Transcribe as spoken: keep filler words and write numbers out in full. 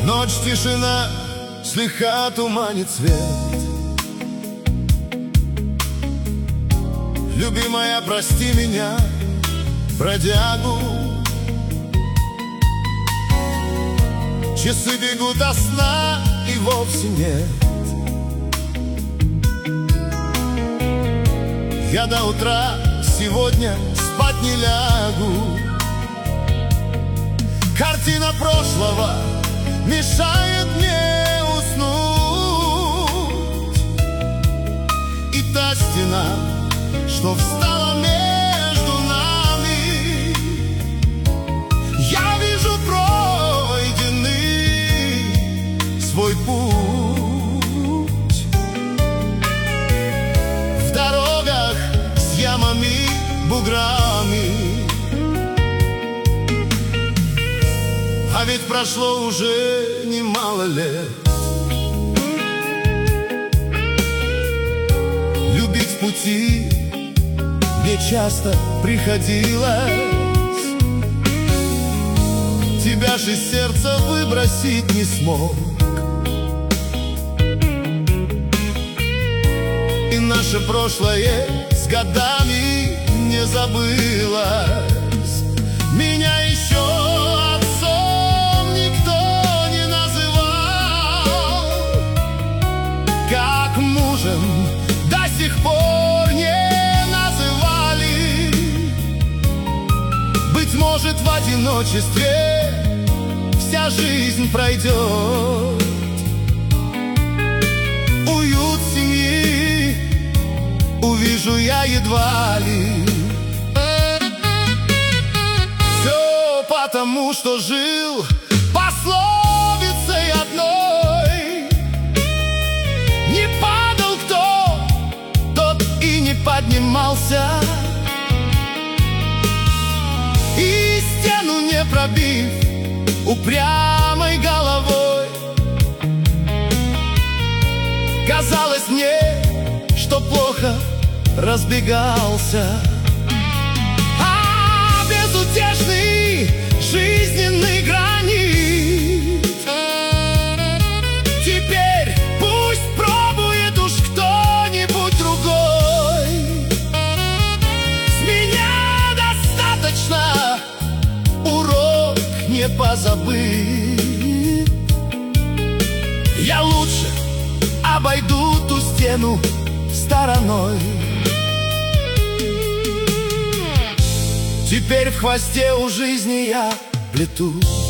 Ночь, тишина, слегка туманит свет. Любимая, прости меня, бродягу. Часы бегут, а сна и вовсе нет. Я до утра сегодня спать не лягу. Картина прошлого мешает мне уснуть. И та стена, что встала между нами, я вижу пройденный свой путь. В дорогах с ямами, буграми, а ведь прошло уже немало лет. Любить в пути мне часто приходилось. Тебя же из сердца выбросить не смог. И наше прошлое с годами не забылось. Меня еще отцом никто не называл, как мужем до сих пор не называли. Быть может, в одиночестве вся жизнь пройдет. Уют семьи увижу я едва ли. Все потому, что жил пословицей одной: не падал кто, тот и не поднимался. И стену не пробив упрямой головой, казалось мне, что плохо разбегался. А безутешный жизненный гранит теперь пусть пробует уж кто-нибудь другой. С меня достаточно урок не позабыть. Я лучше обойду ту стену стороной. Теперь в хвосте у жизни я плетусь.